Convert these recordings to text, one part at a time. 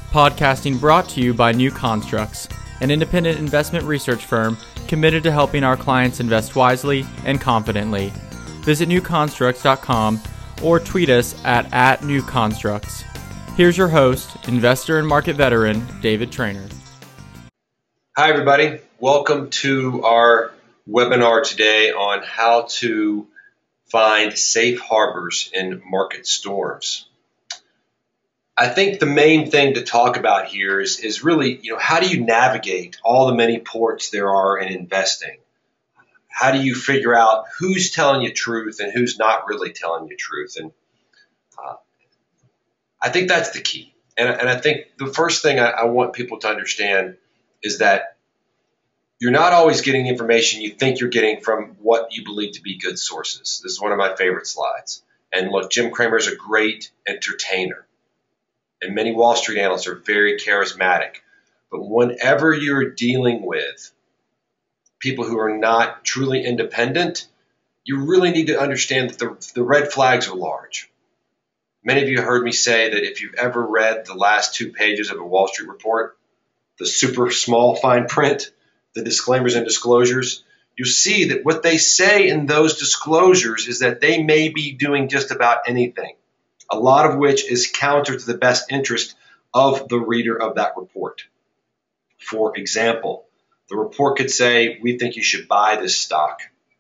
Podcasting brought to you by New Constructs, an independent investment research firm committed to helping our clients invest wisely and confidently. Visit newconstructs.com or tweet us at @newconstructs. Here's your host, investor and market veteran, David Traynor. Hi, everybody. Welcome to our webinar today on how to find safe harbors in market storms. I think the main thing to talk about here is really, how do you navigate all the many ports there are in investing? How do you figure out who's telling you truth and who's not really telling you truth? And I think that's the key. And I think the first thing I want people to understand is that you're not always getting information you think you're getting from what you believe to be good sources. This is one of my favorite slides. And look, Jim Cramer is a great entertainer. And many Wall Street analysts are very charismatic. But whenever you're dealing with people who are not truly independent, you really need to understand that the red flags are large. Many of you heard me say that if you've ever read the last 2 pages of a Wall Street report, the super small fine print, the disclaimers and disclosures, you'll see that what they say in those disclosures is that they may be doing just about anything, a lot of which is counter to the best interest of the reader of that report. For example, the report could say, we think you should buy this stock,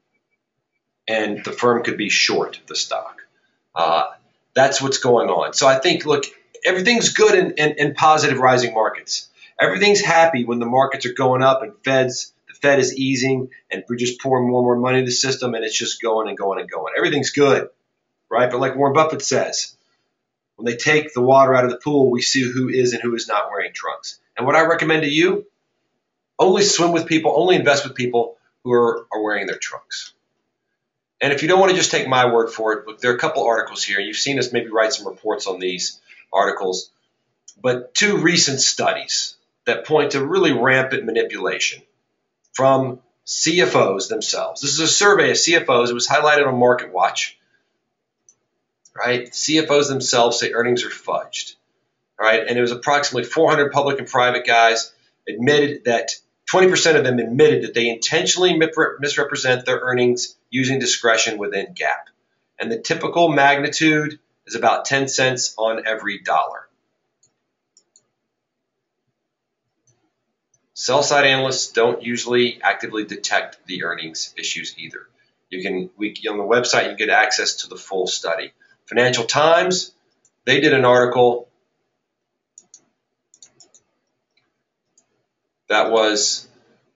and the firm could be short the stock. That's what's going on. So I think, look, everything's good in positive rising markets. Everything's happy when the markets are going up and the Fed is easing and we're just pouring more and more money in the system and it's just going and going and going. Everything's good, right? But like Warren Buffett says, when they take the water out of the pool, we see who is and who is not wearing trunks. And what I recommend to you, only swim with people, only invest with people who are wearing their trunks. And if you don't want to just take my word for it, look, there are a couple articles here. You've seen us maybe write some reports on these articles, but 2 recent studies that point to really rampant manipulation from CFOs themselves. This is a survey of CFOs. It was highlighted on MarketWatch. Right? CFOs themselves say earnings are fudged. Right? And it was approximately 400 public and private guys admitted that 20% of them admitted that they intentionally misrepresent their earnings using discretion within GAAP. And the typical magnitude is about 10 cents on every dollar. Sell-side analysts don't usually actively detect the earnings issues either. On the website, you can get access to the full study. Financial Times, they did an article that was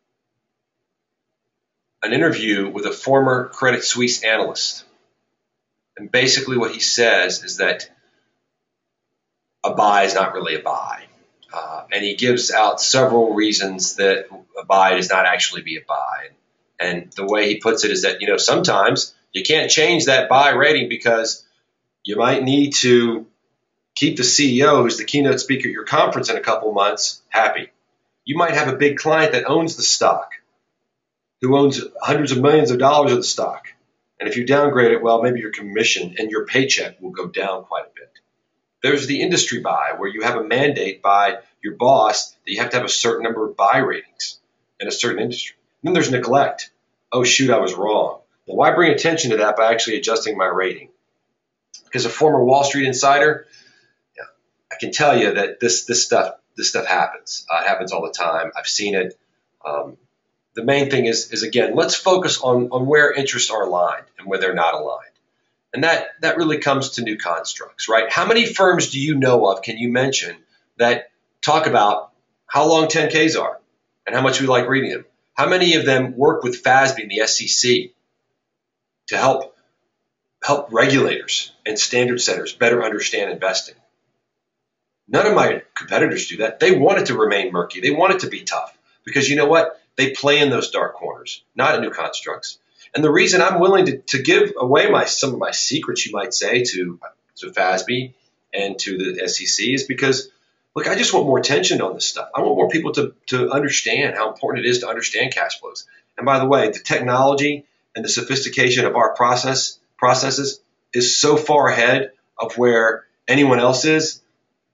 an interview with a former Credit Suisse analyst. And basically what he says is that a buy is not really a buy. And he gives out several reasons that a buy does not actually be a buy. And the way he puts it is that, sometimes you can't change that buy rating because you might need to keep the CEO, who's the keynote speaker at your conference in a couple months, happy. You might have a big client that owns the stock, who owns hundreds of millions of dollars of the stock. And if you downgrade it, well, maybe your commission and your paycheck will go down quite a bit. There's the industry buy, where you have a mandate by your boss that you have to have a certain number of buy ratings in a certain industry. And then there's neglect. Oh, shoot, I was wrong. Well, why bring attention to that by actually adjusting my rating? Because a former Wall Street insider, I can tell you that this stuff happens. It happens all the time. I've seen it. The main thing is again, let's focus on where interests are aligned and where they're not aligned. And that really comes to New Constructs, right? How many firms do you know of, can you mention, that talk about how long 10Ks are and how much we like reading them? How many of them work with FASB and the SEC to help regulators and standard setters better understand investing? None of my competitors do that. They want it to remain murky. They want it to be tough because you know what? They play in those dark corners, not at New Constructs. And the reason I'm willing to give away some of my secrets, you might say, to FASB and to the SEC is because, look, I just want more attention on this stuff. I want more people to understand how important it is to understand cash flows. And by the way, the technology and the sophistication of our processes is so far ahead of where anyone else is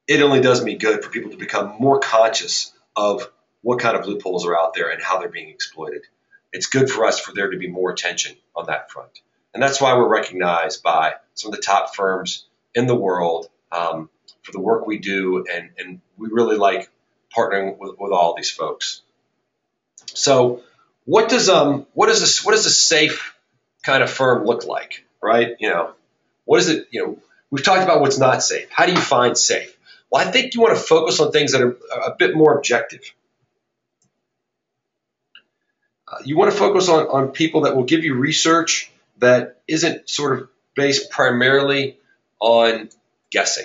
it only does me good for people to become more conscious of what kind of loopholes are out there and how they're being exploited. It's good for us for there to be more attention on that front. And that's why we're recognized by some of the top firms in the world for the work we do, and we really like partnering with all these folks. So what does a safe kind of firm look like, right? What is it, we've talked about what's not safe. How do you find safe? Well, I think you want to focus on things that are a bit more objective. You want to focus on people that will give you research that isn't sort of based primarily on guessing.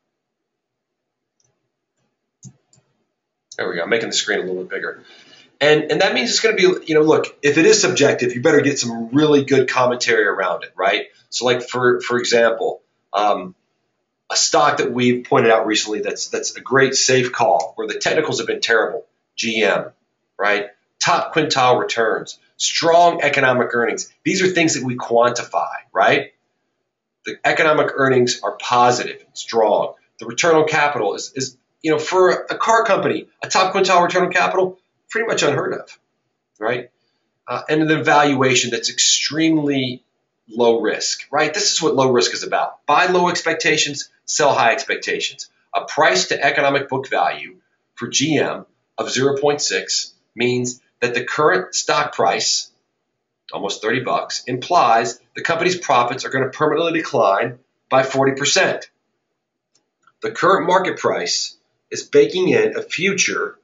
There we go. I'm making the screen a little bit bigger. And that means it's going to be, look, if it is subjective, you better get some really good commentary around it, right? So like, for example, a stock that we've pointed out recently that's a great safe call where the technicals have been terrible, GM, right? Top quintile returns, strong economic earnings. These are things that we quantify, right? The economic earnings are positive and strong. The return on capital is for a car company, a top quintile return on capital, pretty much unheard of, right? And the valuation that's extremely low risk, right? This is what low risk is about. Buy low expectations, sell high expectations. A price to economic book value for GM of 0.6 means that the current stock price, almost $30, implies the company's profits are going to permanently decline by 40%. The current market price is baking in a future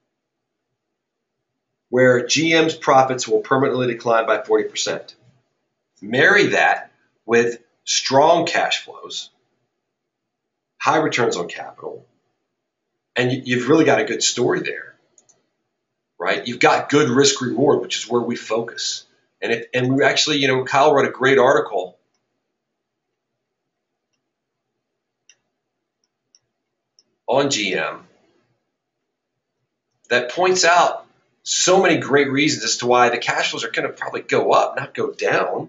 where GM's profits will permanently decline by 40%. Marry that with strong cash flows, high returns on capital, and you've really got a good story there, right? You've got good risk reward, which is where we focus. And we actually, Kyle wrote a great article on GM that points out so many great reasons as to why the cash flows are going to probably go up, not go down.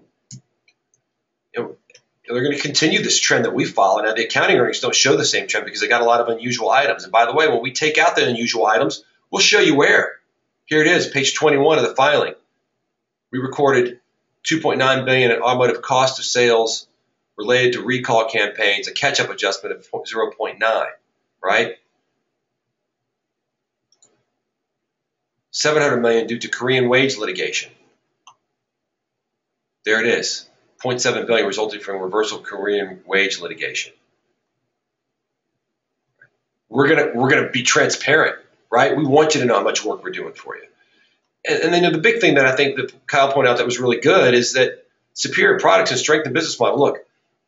They're going to continue this trend that we follow. Now, the accounting earnings don't show the same trend because they got a lot of unusual items. And by the way, when we take out the unusual items, we'll show you where. Here it is, page 21 of the filing. We recorded $2.9 billion in automotive cost of sales related to recall campaigns, a catch-up adjustment of 0.9, right? $700 million due to Korean wage litigation. There it is. $0.7 billion resulting from reversal of Korean wage litigation. We're gonna be transparent, right? We want you to know how much work we're doing for you. And then the big thing that I think that Kyle pointed out that was really good is that superior products and strength in business model. Look,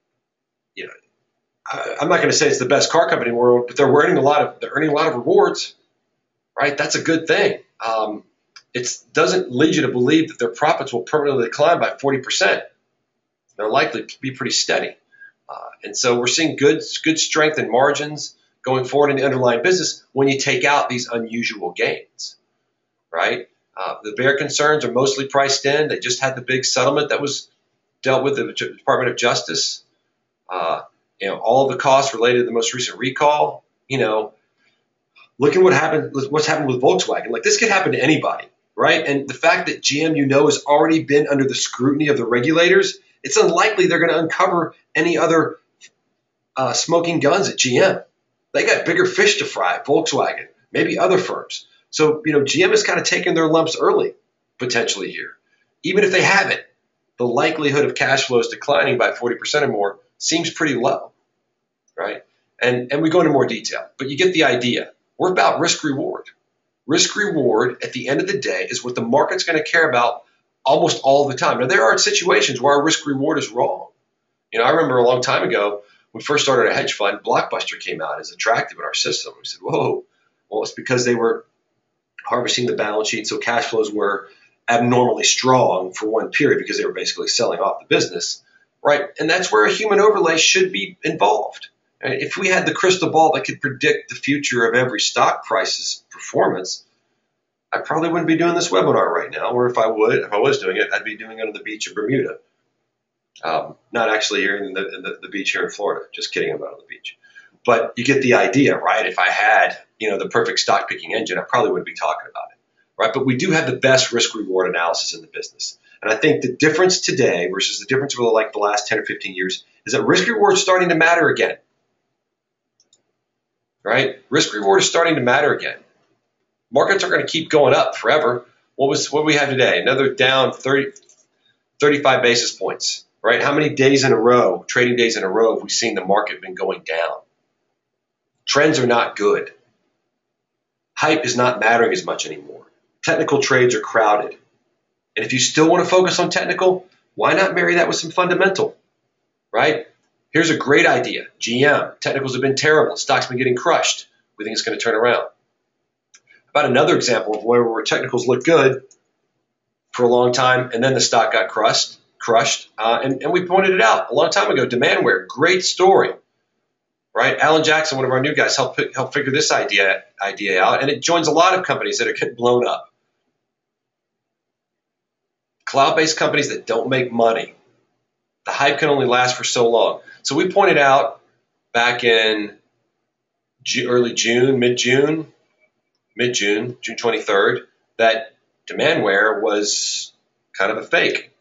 I'm not going to say it's the best car company in the world, but they're earning a lot of rewards, right? That's a good thing. It doesn't lead you to believe that their profits will permanently decline by 40%. They're likely to be pretty steady. And so we're seeing good strength in margins going forward in the underlying business when you take out these unusual gains, right? The bear concerns are mostly priced in. They just had the big settlement that was dealt with the Department of Justice. All of the costs related to the most recent recall. Look at what's happened with Volkswagen. Like, this could happen to anybody, right? And the fact that GM, has already been under the scrutiny of the regulators, it's unlikely they're going to uncover any other smoking guns at GM. They got bigger fish to fry, Volkswagen, maybe other firms. So, GM is kind of taking their lumps early, potentially here. Even if they haven't, the likelihood of cash flows declining by 40% or more seems pretty low, right? And we go into more detail, but you get the idea. We're about risk reward. Risk reward, at the end of the day, is what the market's going to care about almost all the time. Now, there are situations where our risk reward is wrong. I remember a long time ago, when we first started a hedge fund, Blockbuster came out as attractive in our system. We said, whoa. Well, it's because they were harvesting the balance sheet, so cash flows were abnormally strong for one period because they were basically selling off the business, right? And that's where a human overlay should be involved. If we had the crystal ball that could predict the future of every stock price's performance, I probably wouldn't be doing this webinar right now. Or if I was doing it, I'd be doing it on the beach of Bermuda. Not actually here in the beach here in Florida. Just kidding, I'm not on the beach. But you get the idea, right? If I had, the perfect stock picking engine, I probably wouldn't be talking about it, right? But we do have the best risk reward analysis in the business. And I think the difference today versus the difference over like the last 10 or 15 years is that risk reward is starting to matter again, right? Risk reward is starting to matter again. Markets are going to keep going up forever. What do we have today? Another down 35 basis points, right? How many days in a row, trading days in a row, have we seen the market been going down? Trends are not good. Hype is not mattering as much anymore. Technical trades are crowded. And if you still want to focus on technical, why not marry that with some fundamental, right? Here's a great idea. GM, technicals have been terrible. Stock's been getting crushed. We think it's going to turn around. About another example of where technicals look good for a long time, and then the stock got crushed. And we pointed it out a long time ago. Demandware, great story, right? Alan Jackson, one of our new guys, helped figure this idea out, and it joins a lot of companies that are getting blown up. Cloud-based companies that don't make money. The hype can only last for so long. So we pointed out back in early June, mid-June, June 23rd, that Demandware was kind of a fake.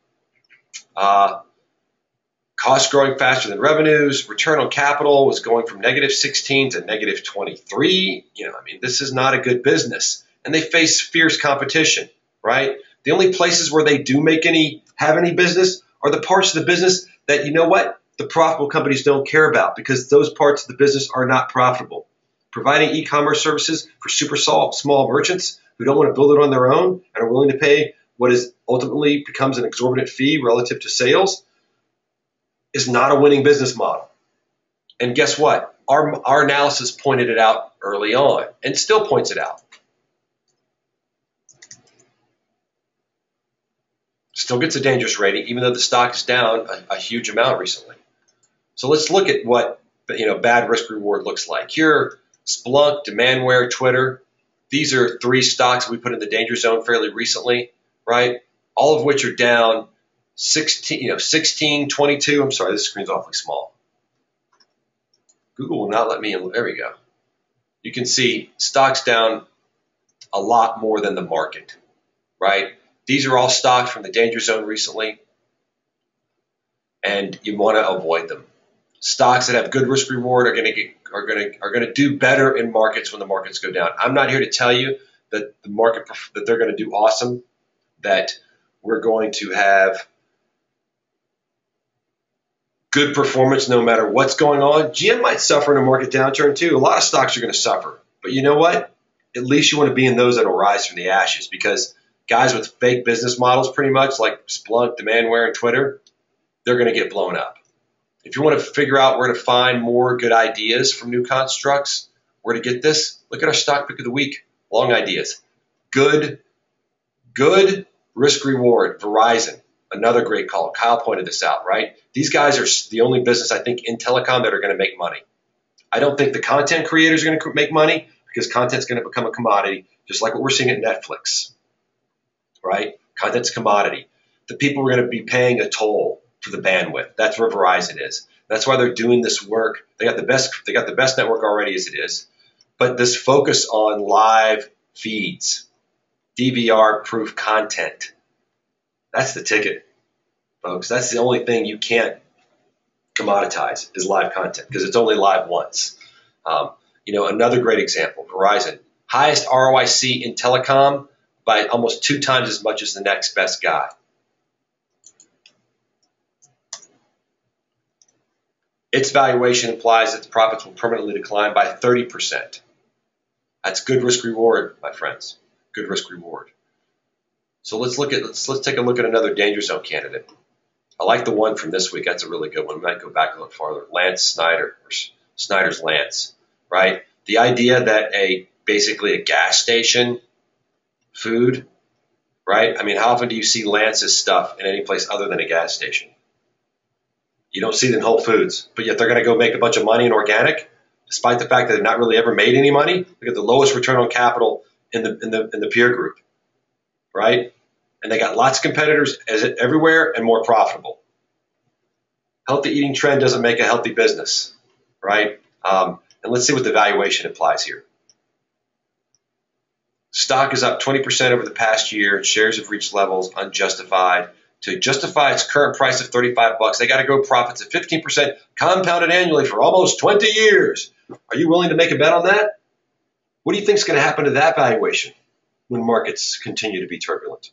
Costs growing faster than revenues. Return on capital was going from -16 to -23. This is not a good business. And they face fierce competition, right? The only places where they do have any business are the parts of the business that, the profitable companies don't care about, because those parts of the business are not profitable. Providing e-commerce services for super small merchants who don't want to build it on their own and are willing to pay what is ultimately becomes an exorbitant fee relative to sales is not a winning business model. And guess what? Our analysis pointed it out early on and still points it out. Still gets a dangerous rating, even though the stock is down a huge amount recently. So let's look at what bad risk reward looks like. Here, Splunk, Demandware, Twitter. These are 3 stocks we put in the danger zone fairly recently, right? All of which are down 16, 22. I'm sorry, this screen's awfully small. Google will not let me in. There we go. You can see stocks down a lot more than the market, right? These are all stocks from the danger zone recently, and you want to avoid them. Stocks that have good risk reward are going to do better in markets when the markets go down. I'm not here to tell you that that they're going to do awesome, that we're going to have good performance no matter what's going on. GM might suffer in a market downturn too. A lot of stocks are going to suffer, but you know what? At least you want to be in those that will rise from the ashes, because guys with fake business models, pretty much like Splunk, Demandware, and Twitter, they're going to get blown up. If you want to figure out where to find more good ideas from New Constructs, where to get this, look at our stock pick of the week. Long ideas. Good risk reward. Verizon, another great call. Kyle pointed this out, right? These guys are the only business, I think, in telecom that are going to make money. I don't think the content creators are going to make money, because content's going to become a commodity, just like what we're seeing at Netflix, right? Content's a commodity. The people are going to be paying a toll for the bandwidth. That's where Verizon is. That's why they're doing this work. They got the best network already as it is. But this focus on live feeds, DVR-proof content, that's the ticket, folks. That's the only thing you can't commoditize is live content, because it's only live once. Another great example, Verizon, highest ROIC in telecom by almost 2 times as much as the next best guy. Its valuation implies that the profits will permanently decline by 30%. That's good risk reward, my friends. Good risk reward. So let's take a look at another danger zone candidate. I like the one from this week. That's a really good one. We might go back a little farther. Lance Snyder, or Snyder's Lance, right? The idea that basically a gas station food, right? I mean, how often do you see Lance's stuff in any place other than a gas station? You don't see it in Whole Foods, but yet they're going to go make a bunch of money in organic, despite the fact that they've not really ever made any money. Look at the lowest return on capital in the peer group, right? And they got lots of competitors everywhere and more profitable. Healthy eating trend doesn't make a healthy business, right? And let's see what the valuation implies here. Stock is up 20% over the past year. Shares have reached levels unjustified. To justify its current price of $35, they got to grow profits at 15% compounded annually for almost 20 years. Are you willing to make a bet on that? What do you think is going to happen to that valuation when markets continue to be turbulent?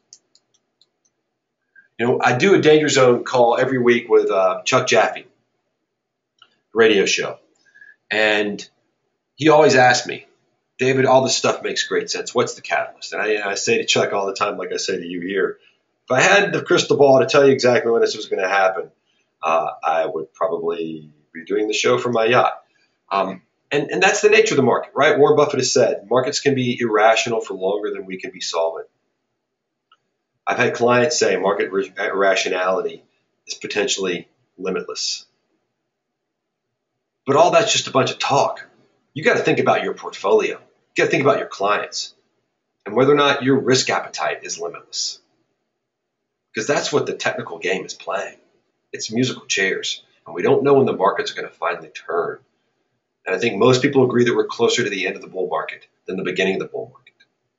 I do a Danger Zone call every week with Chuck Jaffe, radio show. And he always asks me, David, all this stuff makes great sense. What's the catalyst? And I say to Chuck all the time, like I say to you here, if I had the crystal ball to tell you exactly when this was going to happen, I would probably be doing the show from my yacht. And that's the nature of the market, right? Warren Buffett has said, markets can be irrational for longer than we can be solvent. I've had clients say market irrationality is potentially limitless. But all that's just a bunch of talk. You got to think about your portfolio. You got to think about your clients and whether or not your risk appetite is limitless. Because that's what the technical game is playing. It's musical chairs. And we don't know when the markets are going to finally turn. And I think most people agree that we're closer to the end of the bull market than the beginning of the bull market.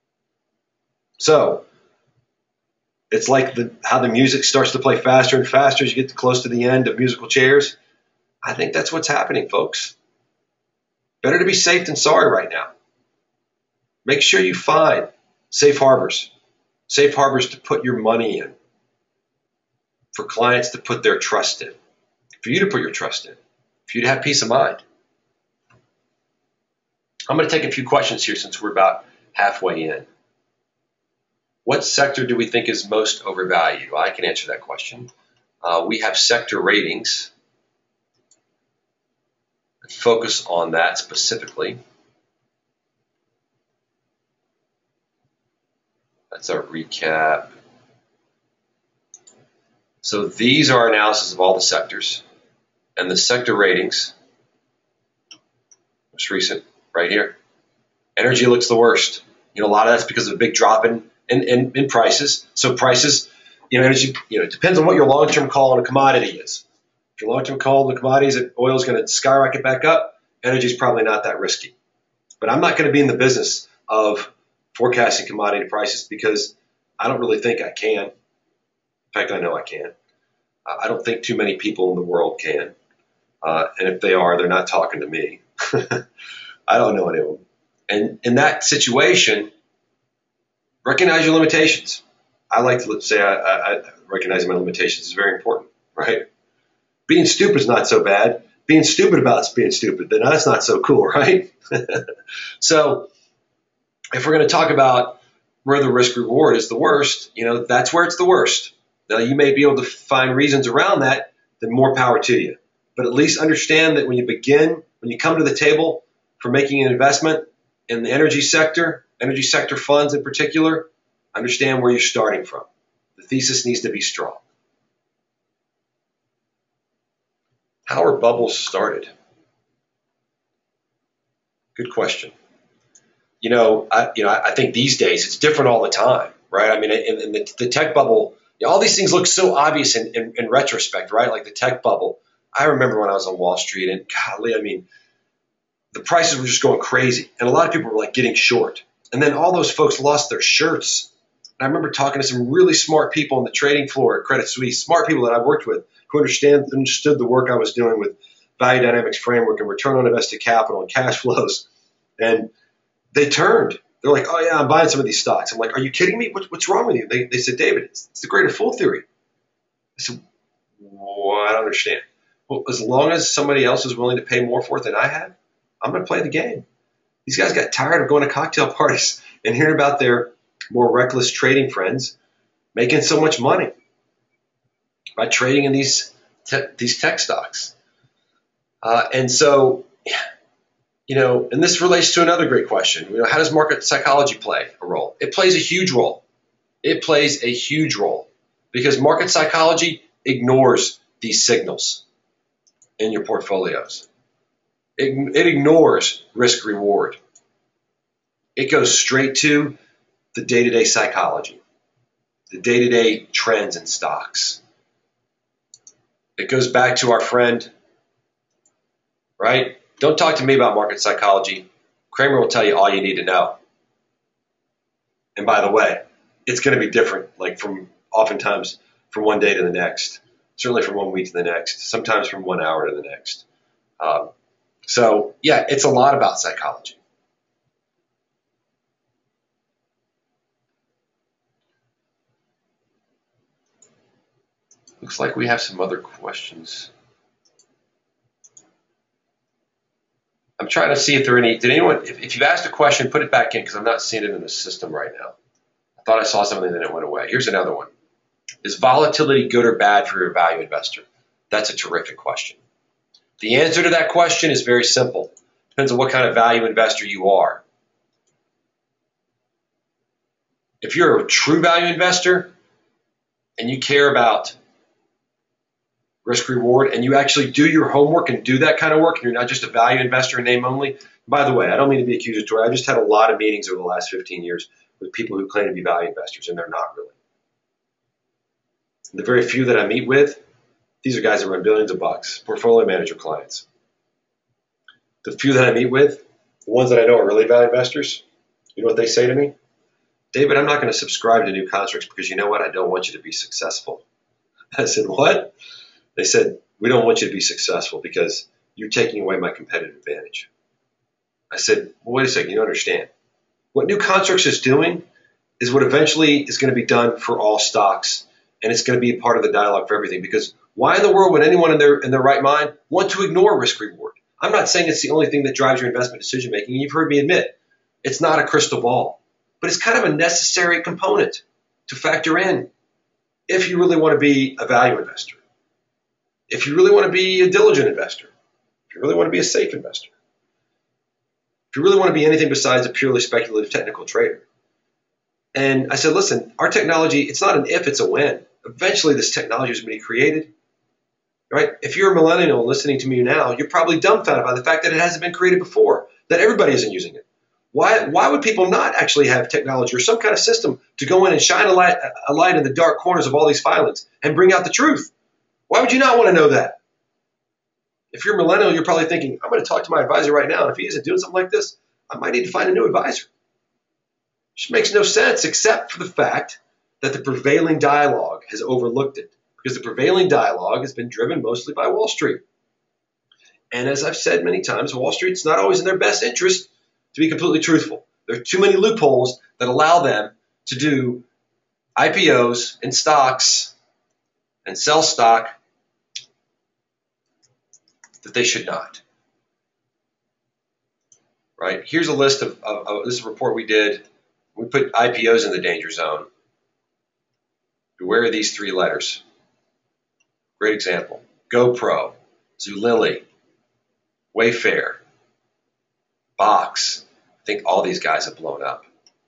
So it's like how the music starts to play faster and faster as you get close to the end of musical chairs. I think that's what's happening, folks. Better to be safe than sorry right now. Make sure you find safe harbors to put your money in, for clients to put their trust in, for you to put your trust in, for you to have peace of mind. I'm going to take a few questions here since we're about halfway in. What sector do we think is most overvalued? Well, I can answer that question. We have sector ratings. Let's focus on that specifically. That's our recap. So these are our analysis of all the sectors and the sector ratings. Most recent, right here. Energy looks the worst. A lot of that's because of a big drop in prices. So prices, energy, it depends on what your long-term call on a commodity is. If your long-term call on the commodities that oil is going to skyrocket back up, energy is probably not that risky. But I'm not going to be in the business of forecasting commodity prices because I don't really think I can. In fact, I know I can. I don't think too many people in the world can. And if they are, they're not talking to me. I don't know any of them. And in that situation, recognize your limitations. I like to say I recognize my limitations is very important, right? Being stupid is not so bad. Being stupid about being stupid, then that's not so cool, right? So if we're going to talk about where the risk reward is the worst, that's where it's the worst. Now, you may be able to find reasons around that, then more power to you. But at least understand that when you come to the table for making an investment in the energy sector funds in particular, understand where you're starting from. The thesis needs to be strong. How are bubbles started? Good question. I think these days it's different all the time, right? I mean, in the tech bubble, all these things look so obvious in retrospect, right? Like the tech bubble. I remember when I was on Wall Street, and golly, I mean, the prices were just going crazy, and a lot of people were like getting short. And then all those folks lost their shirts. And I remember talking to some really smart people on the trading floor at Credit Suisse, smart people that I worked with who understood the work I was doing with value dynamics framework and return on invested capital and cash flows. And they turned. They're like, oh, yeah, I'm buying some of these stocks. I'm like, are you kidding me? What's wrong with you? They said, David, it's the greater fool theory. I said, well, I don't understand. Well, as long as somebody else is willing to pay more for it than I have, I'm going to play the game. These guys got tired of going to cocktail parties and hearing about their more reckless trading friends making so much money by trading in these tech stocks. And so, and this relates to another great question. How does market psychology play a role? It plays a huge role. It plays a huge role because market psychology ignores these signals in your portfolios. It ignores risk reward. It goes straight to the day-to-day psychology, the day-to-day trends in stocks. It goes back to our friend, right? Don't talk to me about market psychology. Kramer will tell you all you need to know. And by the way, it's going to be different, like oftentimes from one day to the next, certainly from 1 week to the next, sometimes from 1 hour to the next. So yeah, it's a lot about psychology. Looks like we have some other questions. I'm trying to see if there are any. Did anyone, if you've asked a question, put it back in because I'm not seeing it in the system right now. I thought I saw something and then it went away. Here's another one. Is volatility good or bad for your value investor? That's a terrific question. The answer to that question is very simple. Depends on what kind of value investor you are. If you're a true value investor and you care about risk reward and you actually do your homework and do that kind of work and you're not just a value investor in name only. By the way, I don't mean to be accusatory. I just had a lot of meetings over the last 15 years with people who claim to be value investors and they're not really. The very few that I meet with, these are guys that run billions of bucks, portfolio manager clients. The few that I meet with, the ones that I know are really value investors, you know what they say to me? David, I'm not going to subscribe to New Constructs because you know what? I don't want you to be successful. I said, what? They said, we don't want you to be successful because you're taking away my competitive advantage. I said, well, wait a second, you don't understand. What New Constructs is doing is what eventually is going to be done for all stocks, and it's going to be a part of the dialogue for everything. Because why in the world would anyone in their right mind want to ignore risk reward? I'm not saying it's the only thing that drives your investment decision making. You've heard me admit it's not a crystal ball, but it's kind of a necessary component to factor in if you really want to be a value investor, if you really want to be a diligent investor, if you really want to be a safe investor, if you really want to be anything besides a purely speculative technical trader. And I said, listen, our technology, it's not an if, it's a when. Eventually this technology is going to be created, right? If you're a millennial listening to me now, you're probably dumbfounded by the fact that it hasn't been created before, that everybody isn't using it. Why would people not actually have technology or some kind of system to go in and shine a light in the dark corners of all these filings and bring out the truth? Why would you not want to know that? If you're a millennial, you're probably thinking, I'm going to talk to my advisor right now, and if he isn't doing something like this, I might need to find a new advisor. It just makes no sense except for the fact that the prevailing dialogue has overlooked it, because the prevailing dialogue has been driven mostly by Wall Street. And as I've said many times, Wall Street's not always in their best interest to be completely truthful. There are too many loopholes that allow them to do IPOs in stocks and sell stock that they should not. Right? Here's a list of this is a report we did. We put IPOs in the danger zone. Beware of these three letters. Great example. GoPro, Zulily, Wayfair, Box. I think all these guys have blown up.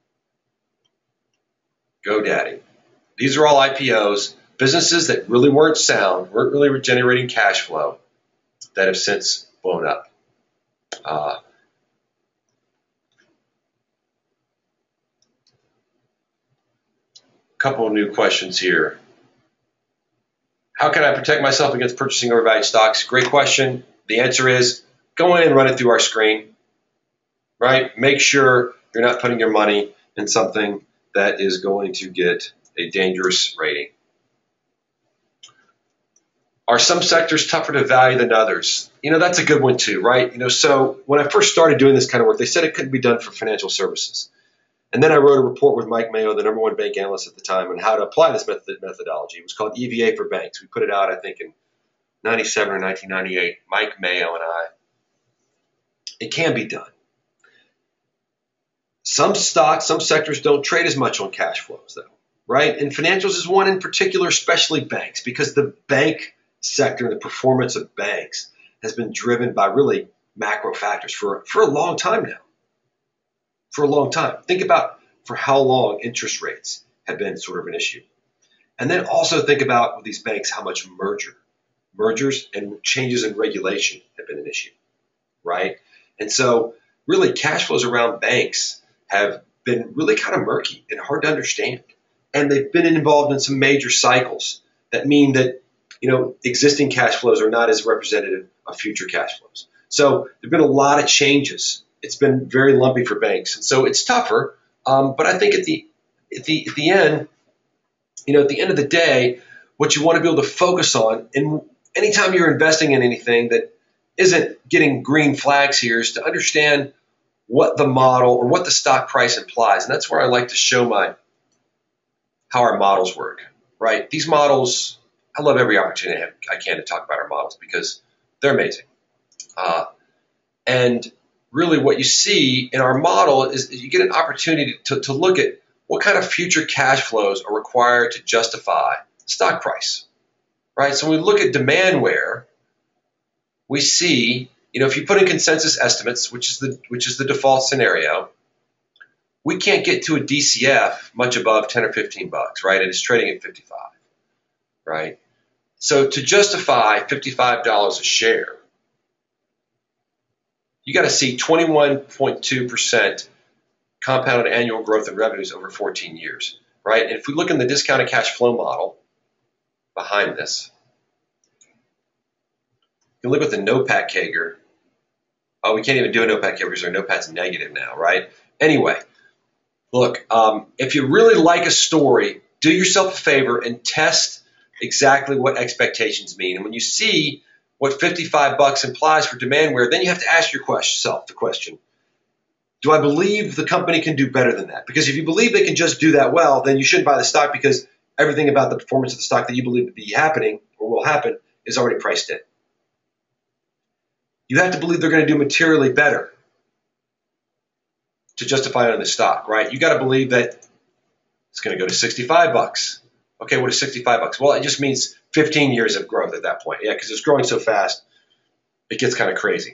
GoDaddy. These are all IPOs, businesses that really weren't sound, weren't really generating cash flow, that have since blown up. Couple of new questions here. How can I protect myself against purchasing overvalued stocks? Great question. The answer is go in and run it through our screen, right? Make sure you're not putting your money in something that is going to get a dangerous rating. Are some sectors tougher to value than others? That's a good one too, right? So when I first started doing this kind of work, they said it couldn't be done for financial services. And then I wrote a report with Mike Mayo, the number one bank analyst at the time, on how to apply this methodology. It was called EVA for Banks. We put it out, I think, in 97 or 1998, Mike Mayo and I. It can be done. Some stocks, some sectors don't trade as much on cash flows, though, right? And financials is one in particular, especially banks, because the bank sector, the performance of banks, has been driven by really macro factors for a long time now. For a long time. Think about for how long interest rates have been sort of an issue. And then also think about with these banks how much mergers and changes in regulation have been an issue, right? And so really cash flows around banks have been really kind of murky and hard to understand. And they've been involved in some major cycles that mean that, existing cash flows are not as representative of future cash flows. So there have been a lot of changes. It's been very lumpy for banks, and so it's tougher. But I think at the end, at the end of the day, what you want to be able to focus on, and anytime you're investing in anything that isn't getting green flags here, is to understand what the model or what the stock price implies. And that's where I like to show how our models work, right? These models, I love every opportunity I can to talk about our models because they're amazing. And really what you see in our model is you get an opportunity to look at what kind of future cash flows are required to justify the stock price, right? So when we look at Demandware, we see, if you put in consensus estimates, which is the default scenario, we can't get to a DCF much above 10 or 15 bucks, right? And it's trading at 55, right? So to justify $55 a share, you got to see 21.2% compounded annual growth in revenues over 14 years, right? And if we look in the discounted cash flow model behind this, you look at the NOPAT CAGR. Oh, we can't even do a NOPAT CAGR because our NOPAT's negative now, right? Anyway, look, if you really like a story, do yourself a favor and test exactly what expectations mean. And when you see what 55 bucks implies for Demandware, then you have to ask yourself the question, do I believe the company can do better than that? Because if you believe they can just do that well, then you shouldn't buy the stock because everything about the performance of the stock that you believe to be happening or will happen is already priced in. You have to believe they're going to do materially better to justify it on the stock, right? You got to believe that it's going to go to 65 bucks. Okay, what is 65 bucks? Well, it just means 15 years of growth at that point. Yeah, because it's growing so fast, it gets kind of crazy.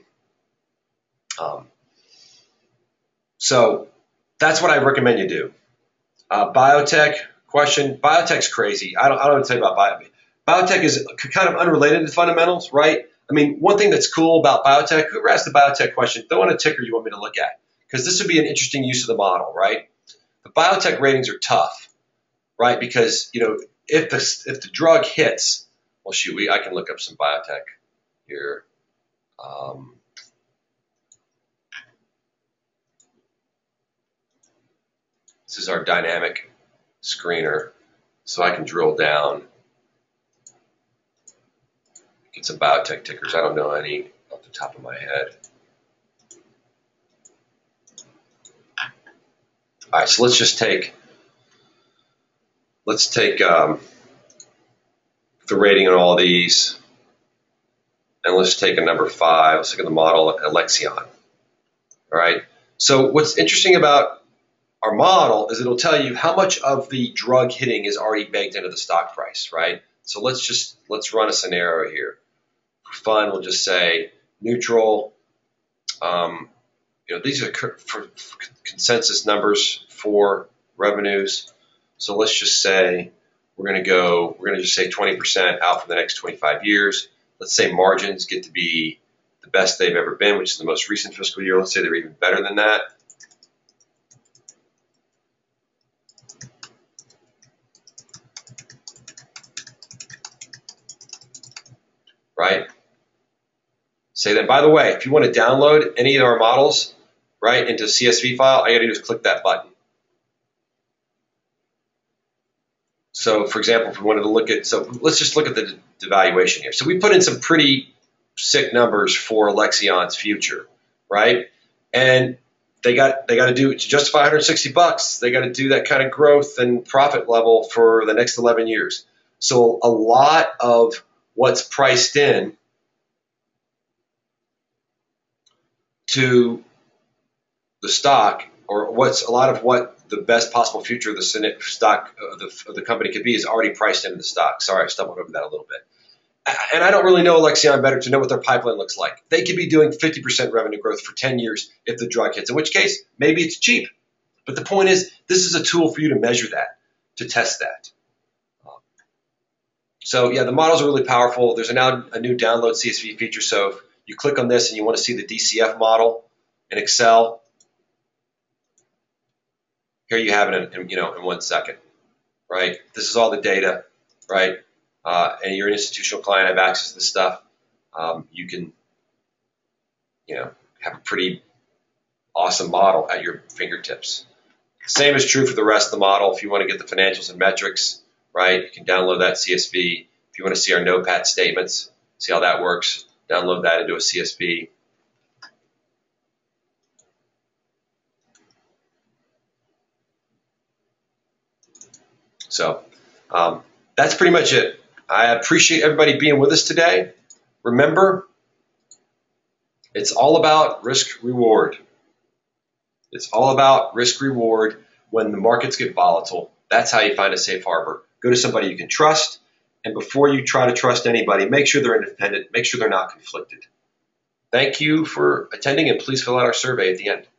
So that's what I recommend you do. Biotech question. Biotech's crazy. I don't know what to say about biotech. Biotech is kind of unrelated to fundamentals, right? I mean, one thing that's cool about biotech, whoever asked the biotech question, throw in a ticker you want me to look at, because this would be an interesting use of the model, right? The biotech ratings are tough, right? Because, if the drug hits, well, shoot, I can look up some biotech here. This is our dynamic screener, so I can drill down, get some biotech tickers. I don't know any off the top of my head. All right, so let's take the rating on all these, and let's take a number 5. Let's look at the model Alexion. All right. So what's interesting about our model is it'll tell you how much of the drug hitting is already baked into the stock price, right? So let's run a scenario here. For fun, we'll just say neutral. These are for consensus numbers for revenues. So let's just say we're going to just say 20% out for the next 25 years. Let's say margins get to be the best they've ever been, which is the most recent fiscal year. Let's say they're even better than that. Right? Say that, by the way, if you want to download any of our models, right, into a CSV file, all you got to do is click that button. So, for example, if we wanted to let's just look at the devaluation here. So we put in some pretty sick numbers for Alexion's future, right? And they got to do, to justify 160 bucks, they got to do that kind of growth and profit level for the next 11 years. So a lot of what's priced in to the stock, or a lot of what the best possible future of the stock of the company could be, is already priced into the stock. Sorry, I stumbled over that a little bit. And I don't really know Alexion better to know what their pipeline looks like. They could be doing 50% revenue growth for 10 years if the drug hits, in which case maybe it's cheap. But the point is, this is a tool for you to measure that, to test that. So yeah, the models are really powerful. There's now a new download CSV feature. So if you click on this and you want to see the DCF model in Excel, here you have it in 1 second, right? This is all the data, right? And you're an institutional client, have access to this stuff. You can have a pretty awesome model at your fingertips. Same is true for the rest of the model. If you want to get the financials and metrics, right, you can download that CSV. If you want to see our NOPAT statements, see how that works, download that into a CSV. So that's pretty much it. I appreciate everybody being with us today. Remember, it's all about risk-reward. It's all about risk-reward when the markets get volatile. That's how you find a safe harbor. Go to somebody you can trust, and before you try to trust anybody, make sure they're independent, make sure they're not conflicted. Thank you for attending, and please fill out our survey at the end.